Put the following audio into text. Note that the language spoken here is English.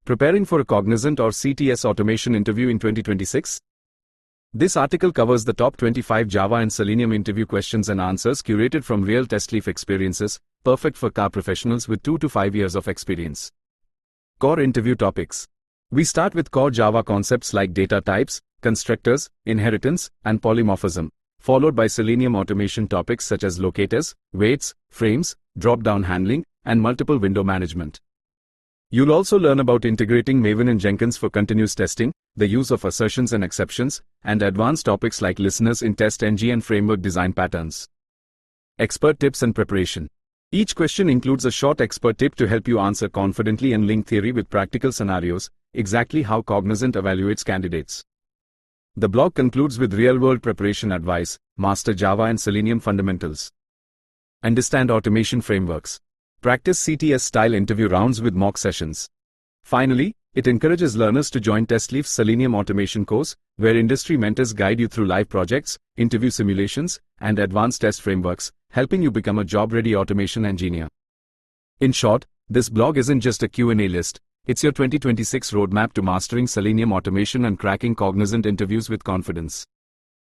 Preparing for a Cognizant or CTS automation interview in 2026? This article covers the top 25 Java and Selenium interview questions and answers curated from real TestLeaf experiences, perfect for car professionals with 2 to 5 years of experience. Core interview topics. We start with core Java concepts like data types, constructors, inheritance, and polymorphism, followed by Selenium automation topics such as locators, waits, frames, drop-down handling, and multiple window management. You'll also learn about integrating Maven and Jenkins for continuous testing, the use of assertions and exceptions, and advanced topics like listeners in TestNG and framework design patterns. Expert tips and preparation. Each question includes a short expert tip to help you answer confidently and link theory with practical scenarios, exactly how Cognizant evaluates candidates. The blog concludes with real-world preparation advice, master Java and Selenium fundamentals. Understand automation frameworks. Practice CTS-style interview rounds with mock sessions. Finally, it encourages learners to join TestLeaf's Selenium automation course, where industry mentors guide you through live projects, interview simulations, and advanced test frameworks, helping you become a job-ready automation engineer. In short, this blog isn't just a Q&A list, it's your 2026 roadmap to mastering Selenium automation and cracking Cognizant interviews with confidence.